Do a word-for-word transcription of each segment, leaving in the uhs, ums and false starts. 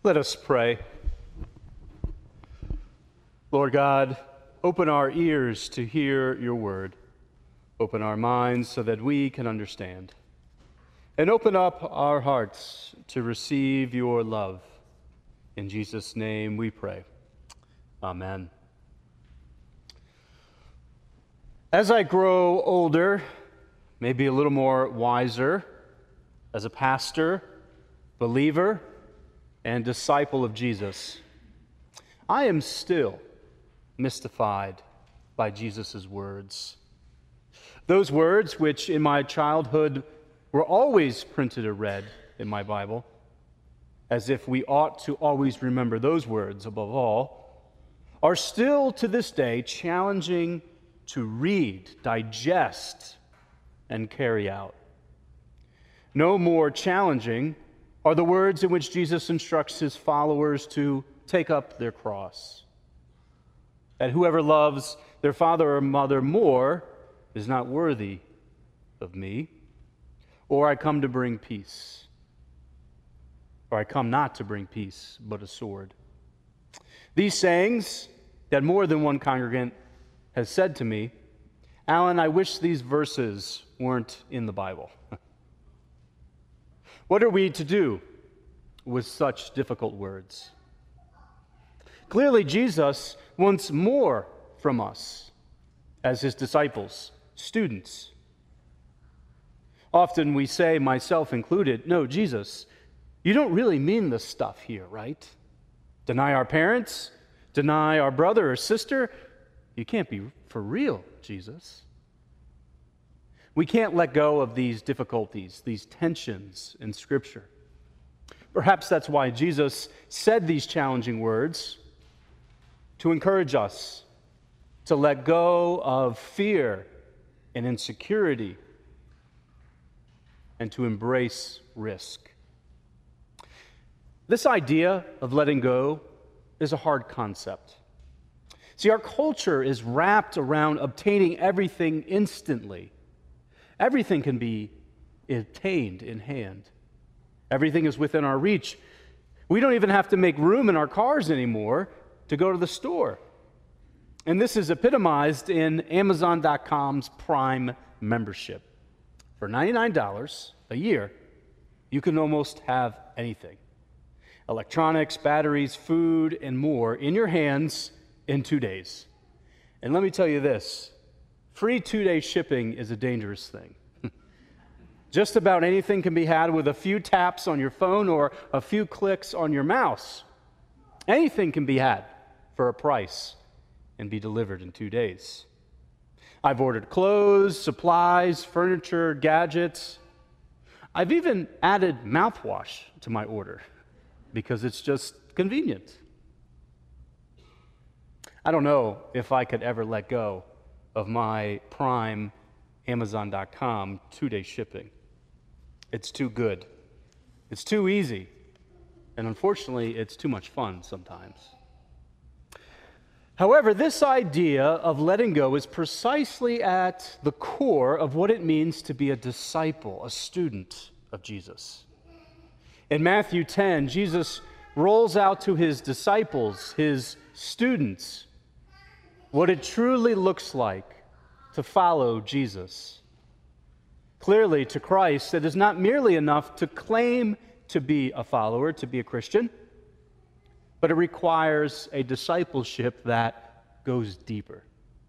Let us pray. Lord God, open our ears to hear your word. Open our minds so that we can understand. And open up our hearts to receive your love. In Jesus' name we pray. Amen. As I grow older, maybe a little more wiser, as a pastor, believer, and disciple of Jesus, I am still mystified by Jesus' words. Those words which in my childhood were always printed or read in my Bible, as if we ought to always remember those words above all, are still to this day challenging to read, digest, and carry out. No more challenging are the words in which Jesus instructs his followers to take up their cross. That whoever loves their father or mother more is not worthy of me, or I come to bring peace, or I come not to bring peace, but a sword. These sayings that more than one congregant has said to me, Alan, I wish these verses weren't in the Bible. What are we to do with such difficult words? Clearly, Jesus wants more from us as his disciples, students. Often we say, myself included, no, Jesus, you don't really mean this stuff here, right? Deny our parents? Deny our brother or sister? You can't be for real, Jesus. We can't let go of these difficulties, these tensions in Scripture. Perhaps that's why Jesus said these challenging words, to encourage us to let go of fear and insecurity and to embrace risk. This idea of letting go is a hard concept. See, our culture is wrapped around obtaining everything instantly. Everything can be obtained in hand. Everything is within our reach. We don't even have to make room in our cars anymore to go to the store. And this is epitomized in Amazon dot com's Prime membership. For ninety-nine dollars a year, you can almost have anything. Electronics, batteries, food, and more in your hands in two days. And let me tell you this, free two-day shipping is a dangerous thing. Just about anything can be had with a few taps on your phone or a few clicks on your mouse. Anything can be had for a price and be delivered in two days. I've ordered clothes, supplies, furniture, gadgets. I've even added mouthwash to my order because it's just convenient. I don't know if I could ever let go of my Prime Amazon dot com two-day shipping. It's too good. It's too easy. And unfortunately, it's too much fun sometimes. However, this idea of letting go is precisely at the core of what it means to be a disciple, a student of Jesus. In Matthew ten, Jesus rolls out to his disciples, his students, what it truly looks like to follow Jesus. Clearly, to Christ, it is not merely enough to claim to be a follower, to be a Christian, but it requires a discipleship that goes deeper.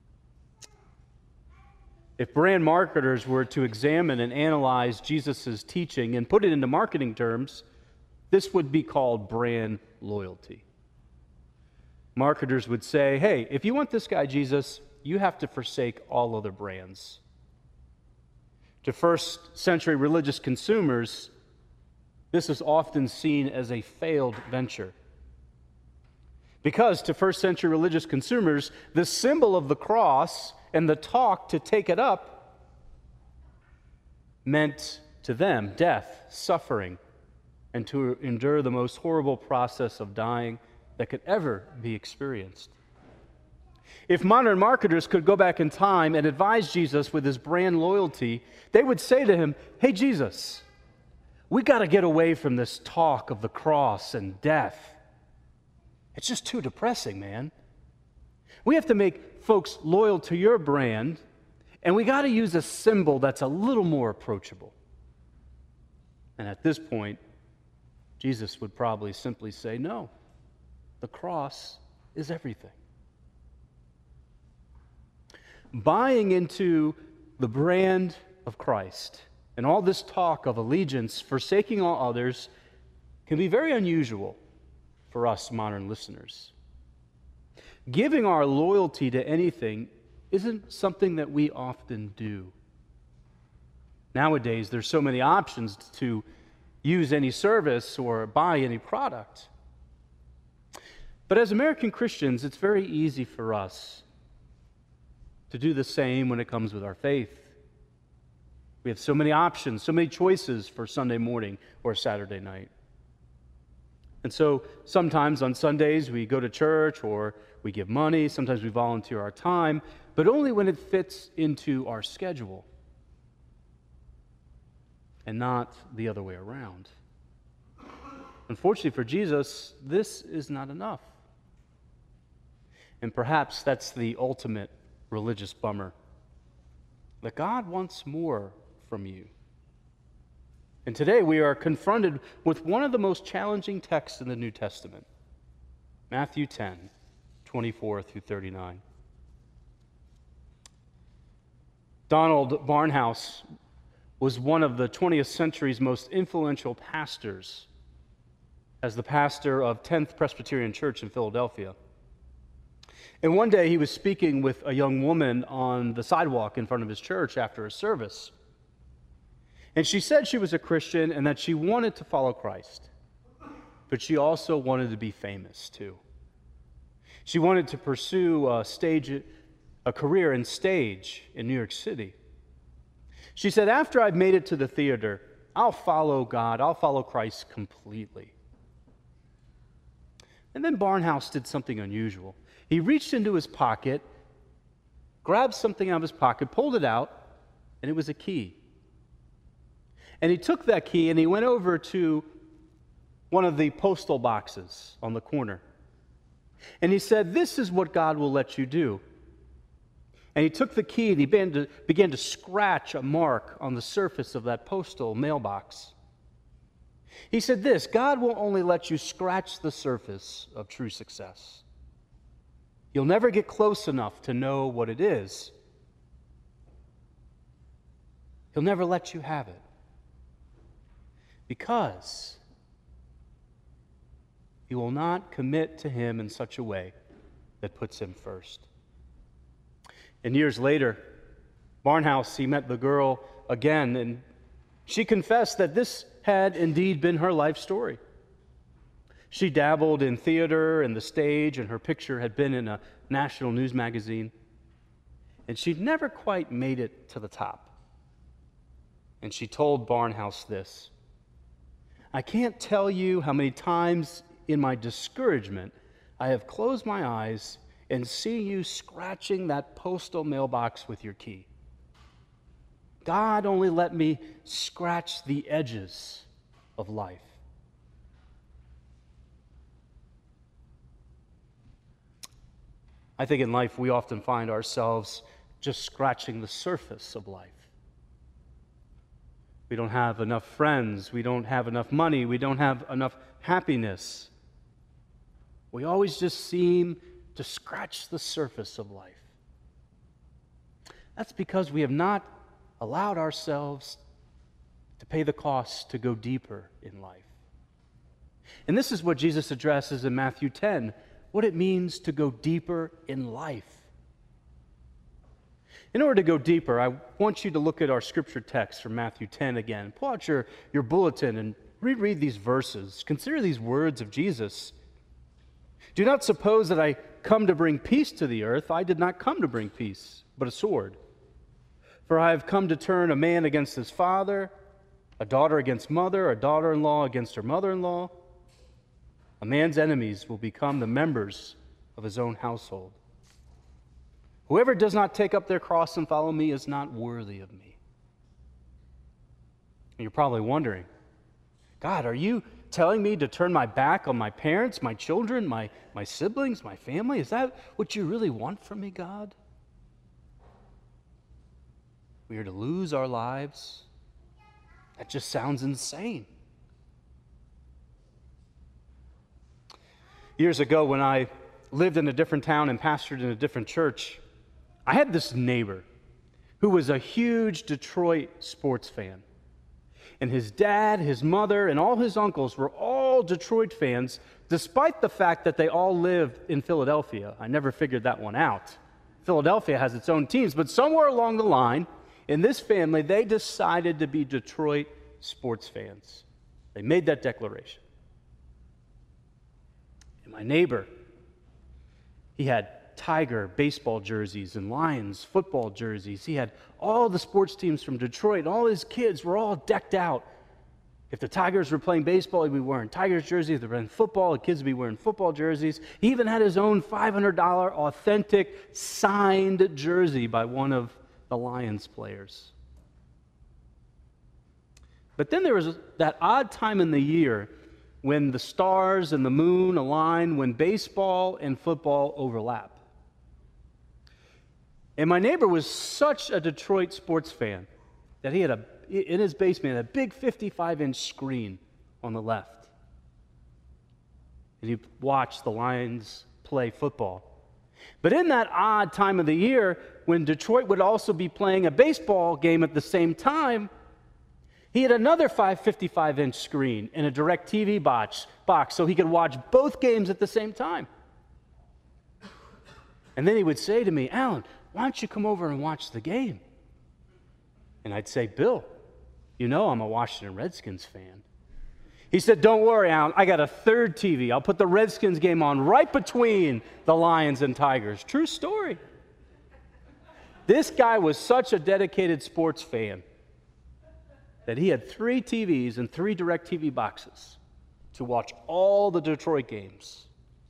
If brand marketers were to examine and analyze Jesus' teaching and put it into marketing terms, this would be called brand loyalty. Marketers would say, hey, if you want this guy, Jesus, you have to forsake all other brands. To first century religious consumers, this is often seen as a failed venture. Because to first century religious consumers, the symbol of the cross and the talk to take it up meant to them death, suffering, and to endure the most horrible process of dying that could ever be experienced. If modern marketers could go back in time and advise Jesus with his brand loyalty, they would say to him, hey, Jesus, We got to get away from this talk of the cross and death. It's just too depressing, man. We have to make folks loyal to your brand, and we got to use a symbol that's a little more approachable. And at this point, Jesus would probably simply say, no, the cross is everything. Buying into the brand of Christ and all this talk of allegiance, forsaking all others, can be very unusual for us modern listeners. Giving our loyalty to anything isn't something that we often do. Nowadays, there's so many options to use any service or buy any product. But as American Christians, it's very easy for us to do the same when it comes with our faith. We have so many options, so many choices for Sunday morning or Saturday night. And so sometimes on Sundays we go to church or we give money, sometimes we volunteer our time, but only when it fits into our schedule and not the other way around. Unfortunately for Jesus, this is not enough. And perhaps that's the ultimate religious bummer, that God wants more from you. And today we are confronted with one of the most challenging texts in the New Testament, Matthew ten, twenty-four through thirty-nine. Donald Barnhouse was one of the twentieth century's most influential pastors as the pastor of tenth Presbyterian Church in Philadelphia. And one day he was speaking with a young woman on the sidewalk in front of his church after a service. And she said she was a Christian and that she wanted to follow Christ. But she also wanted to be famous too. She wanted to pursue a stage, a career in stage in New York City. She said, after I've made it to the theater, I'll follow God, I'll follow Christ completely. And then Barnhouse did something unusual. He reached into his pocket, grabbed something out of his pocket, pulled it out, and it was a key. And he took that key and he went over to one of the postal boxes on the corner. And he said, this is what God will let you do. And he took the key and he began to, began to scratch a mark on the surface of that postal mailbox. He said this, God will only let you scratch the surface of true success. You'll never get close enough to know what it is. He'll never let you have it. Because you will not commit to him in such a way that puts him first. And years later, Barnhouse, he met the girl again, and she confessed that this had indeed been her life story. She dabbled in theater and the stage, and her picture had been in a national news magazine. And she'd never quite made it to the top. And she told Barnhouse this, I can't tell you how many times in my discouragement I have closed my eyes and see you scratching that postal mailbox with your key. God only let me scratch the edges of life. I think in life we often find ourselves just scratching the surface of life. We don't have enough friends, we don't have enough money, we don't have enough happiness. We always just seem to scratch the surface of life. That's because we have not allowed ourselves to pay the cost to go deeper in life. And this is what Jesus addresses in Matthew ten, what it means to go deeper in life. In order to go deeper, I want you to look at our scripture text from Matthew ten again. Pull out your, your bulletin and reread these verses. Consider these words of Jesus. Do not suppose that I come to bring peace to the earth. I did not come to bring peace, but a sword. For I have come to turn a man against his father, a daughter against mother, a daughter-in-law against her mother-in-law. A man's enemies will become the members of his own household. Whoever does not take up their cross and follow me is not worthy of me. And you're probably wondering, God, are you telling me to turn my back on my parents, my children, my, my siblings, my family? Is that what you really want from me, God? We are to lose our lives? That just sounds insane. Years ago, when I lived in a different town and pastored in a different church, I had this neighbor who was a huge Detroit sports fan. And his dad, his mother, and all his uncles were all Detroit fans, despite the fact that they all lived in Philadelphia. I never figured that one out. Philadelphia has its own teams, but somewhere along the line, in this family, they decided to be Detroit sports fans. They made that declaration. And my neighbor, he had Tiger baseball jerseys and Lions football jerseys. He had all the sports teams from Detroit. And all his kids were all decked out. If the Tigers were playing baseball, he'd be wearing Tigers jerseys. If they were playing football, the kids would be wearing football jerseys. He even had his own five hundred dollars authentic signed jersey by one of the Lions players. But then there was that odd time in the year when the stars and the moon align, when baseball and football overlap. And my neighbor was such a Detroit sports fan that he had a, in his basement, a big fifty-five inch screen on the left. And he watched the Lions play football. But in that odd time of the year, when Detroit would also be playing a baseball game at the same time, he had another fifty-five inch screen and a DirecTV box, box so he could watch both games at the same time. And then he would say to me, Alan, why don't you come over and watch the game? And I'd say, Bill, you know I'm a Washington Redskins fan. He said, don't worry, Alan, I got a third T V. I'll put the Redskins game on right between the Lions and Tigers. True story. This guy was such a dedicated sports fan that he had three T Vs and three DirecTV boxes to watch all the Detroit games.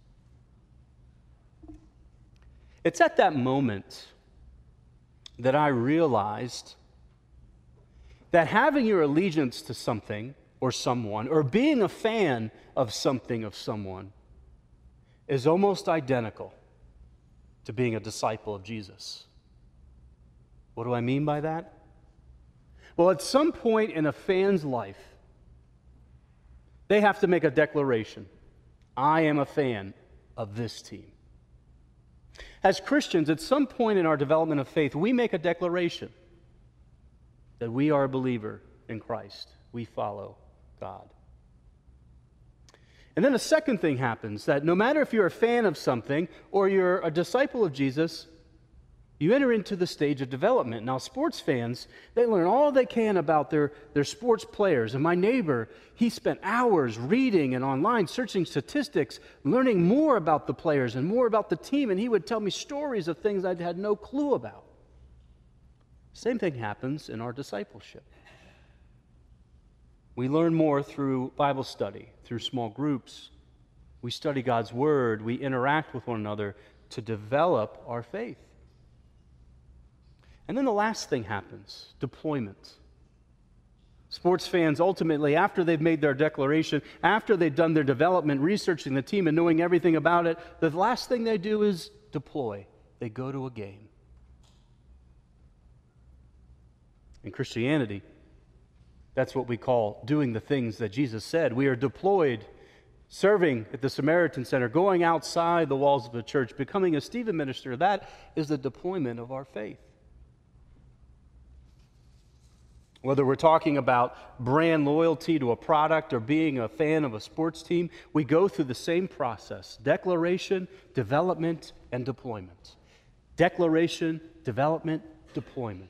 It's at that moment that I realized that having your allegiance to something or someone, or being a fan of something of someone, is almost identical to being a disciple of Jesus. What do I mean by that? Well, at some point in a fan's life, they have to make a declaration. I am a fan of this team. As Christians, at some point in our development of faith, we make a declaration that we are a believer in Christ. We follow God. And then a second thing happens, that no matter if you're a fan of something or you're a disciple of Jesus, you enter into the stage of development. Now, sports fans, they learn all they can about their, their sports players. And my neighbor, he spent hours reading and online searching statistics, learning more about the players and more about the team. And he would tell me stories of things I'd had no clue about. Same thing happens in our discipleship. We learn more through Bible study, through small groups. We study God's Word. We interact with one another to develop our faith. And then the last thing happens, deployment. Sports fans ultimately, after they've made their declaration, after they've done their development, researching the team and knowing everything about it, the last thing they do is deploy. They go to a game. In Christianity, that's what we call doing the things that Jesus said. We are deployed, serving at the Samaritan Center, going outside the walls of the church, becoming a Stephen minister. That is the deployment of our faith. Whether we're talking about brand loyalty to a product or being a fan of a sports team, we go through the same process: declaration, development, and deployment. Declaration, development, deployment.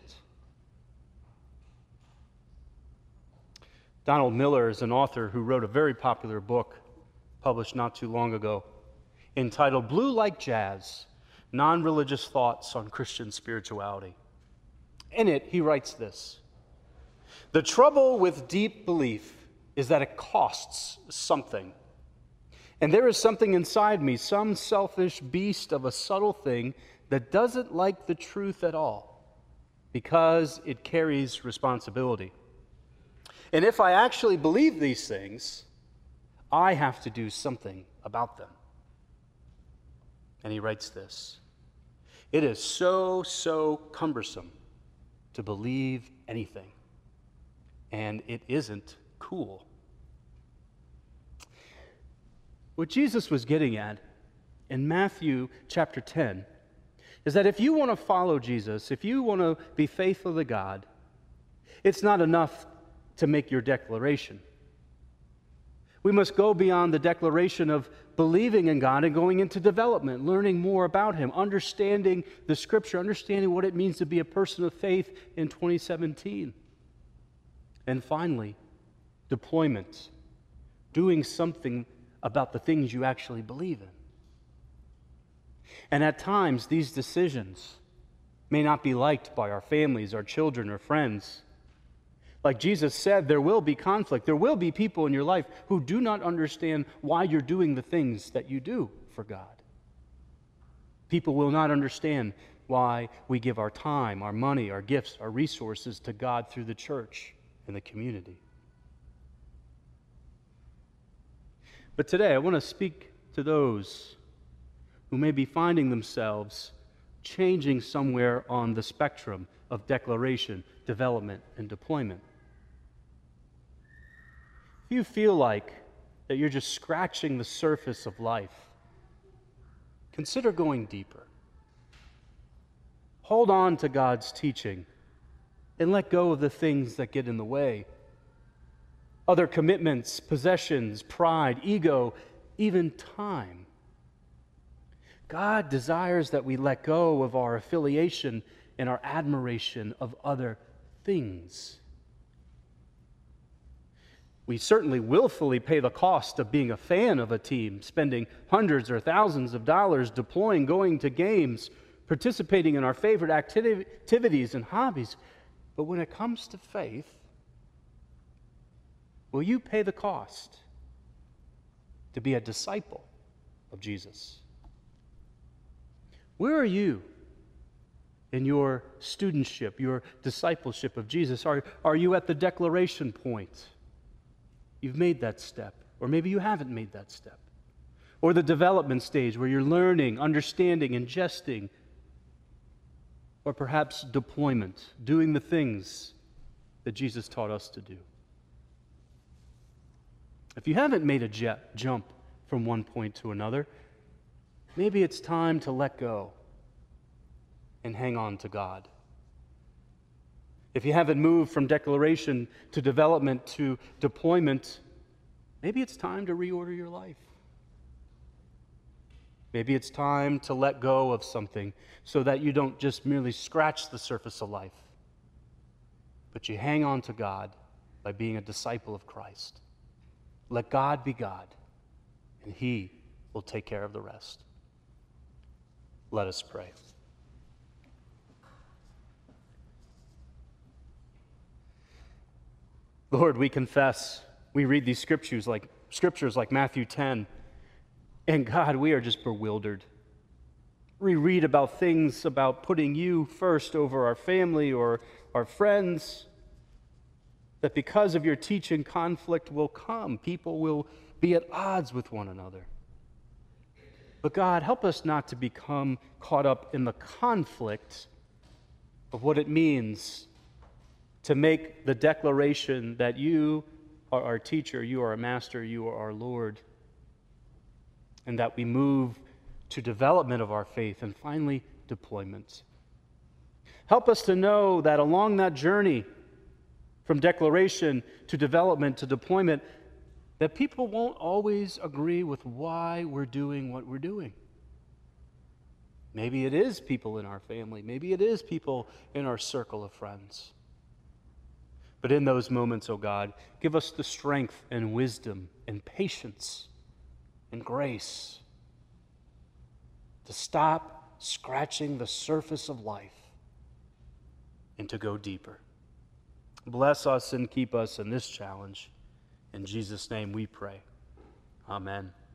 Donald Miller is an author who wrote a very popular book published not too long ago entitled Blue Like Jazz: Non-Religious Thoughts on Christian Spirituality. In it, he writes this: the trouble with deep belief is that it costs something. And there is something inside me, some selfish beast of a subtle thing that doesn't like the truth at all because it carries responsibility. And if I actually believe these things, I have to do something about them. And he writes this: it is so, so cumbersome to believe anything, and it isn't cool. What Jesus was getting at in Matthew chapter ten is that if you want to follow Jesus, if you want to be faithful to God, it's not enough to make your declaration. We must go beyond the declaration of believing in God and going into development, learning more about Him, understanding the Scripture, understanding what it means to be a person of faith in twenty seventeen. And finally, deployment, doing something about the things you actually believe in. And at times, these decisions may not be liked by our families, our children, or friends. Like Jesus said, there will be conflict. There will be people in your life who do not understand why you're doing the things that you do for God. People will not understand why we give our time, our money, our gifts, our resources to God through the church and the community. But today, I want to speak to those who may be finding themselves changing somewhere on the spectrum of declaration, development, and deployment. If you feel like that you're just scratching the surface of life, consider going deeper. Hold on to God's teaching and let go of the things that get in the way. Other commitments, possessions, pride, ego, even time. God desires that we let go of our affiliation and our admiration of other things. We certainly willfully pay the cost of being a fan of a team, spending hundreds or thousands of dollars deploying, going to games, participating in our favorite activi- activities and hobbies. But when it comes to faith, will you pay the cost to be a disciple of Jesus? Where are you in your studentship, your discipleship of Jesus? Are, are you at the declaration point? You've made that step. Or maybe you haven't made that step. Or the development stage where you're learning, understanding, ingesting. Or perhaps deployment, doing the things that Jesus taught us to do. If you haven't made a jet jump from one point to another, maybe it's time to let go and hang on to God. If you haven't moved from declaration to development to deployment, maybe it's time to reorder your life. Maybe it's time to let go of something so that you don't just merely scratch the surface of life, but you hang on to God by being a disciple of Christ. Let God be God, and He will take care of the rest. Let us pray. Lord, we confess, we read these scriptures like scriptures like Matthew ten, and God, we are just bewildered. We read about things about putting you first over our family or our friends, that because of your teaching, conflict will come. People will be at odds with one another. But God, help us not to become caught up in the conflict of what it means to make the declaration that you are our teacher, you are our master, you are our Lord, and that we move to development of our faith and finally deployment. Help us to know that along that journey from declaration to development to deployment, that people won't always agree with why we're doing what we're doing. Maybe it is people in our family. Maybe it is people in our circle of friends. But in those moments, oh God, give us the strength and wisdom and patience and grace to stop scratching the surface of life and to go deeper. Bless us and keep us in this challenge. In Jesus' name we pray. Amen.